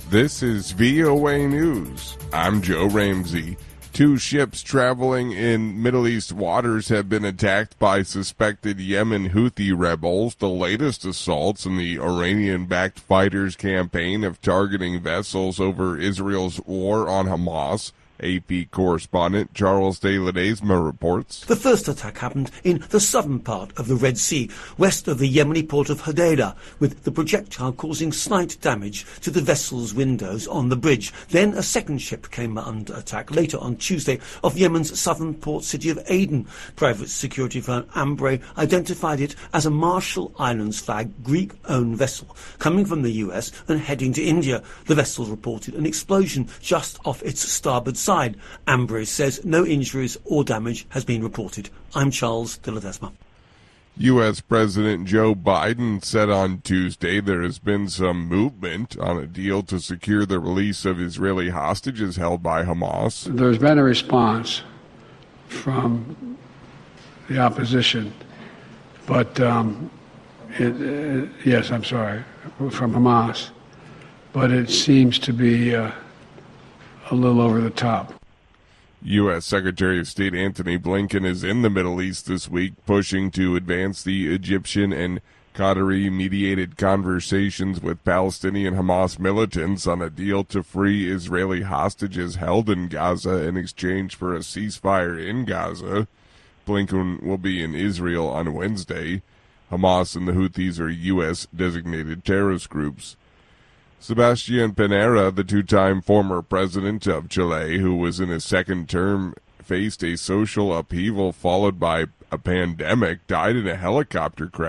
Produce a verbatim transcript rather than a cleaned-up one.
This is V O A News. I'm Joe Ramsey. Two ships traveling in Middle East waters have been attacked by suspected Yemen Houthi rebels, the latest assaults in the Iranian-backed fighters' campaign of targeting vessels over Israel's war on Hamas. A P correspondent Charles de Ledesma reports. The first attack happened in the southern part of the Red Sea, west of the Yemeni port of Hodeidah, with the projectile causing slight damage to the vessel's windows on the bridge. Then a second ship came under attack later on Tuesday off Yemen's southern port city of Aden. Private security firm Ambre identified it as a Marshall Islands flag Greek-owned vessel coming from the U S and heading to India. The vessel reported an explosion just off its starboard side. Ambrose says no injuries or damage has been reported. I'm Charles de Ledesma. U S. President Joe Biden said on Tuesday there has been some movement on a deal to secure the release of Israeli hostages held by Hamas. There's been a response from the opposition, but um, it, it, yes, I'm sorry, from Hamas, but it seems to be uh, a little over the top. U S. Secretary of State Antony Blinken is in the Middle East this week, pushing to advance the Egyptian and Qatari-mediated conversations with Palestinian Hamas militants on a deal to free Israeli hostages held in Gaza in exchange for a ceasefire in Gaza. Blinken will be in Israel on Wednesday. Hamas and the Houthis are U S-designated terrorist groups. Sebastián Pinera, the two-time former president of Chile, who was in his second term, faced a social upheaval followed by a pandemic, died in a helicopter crash.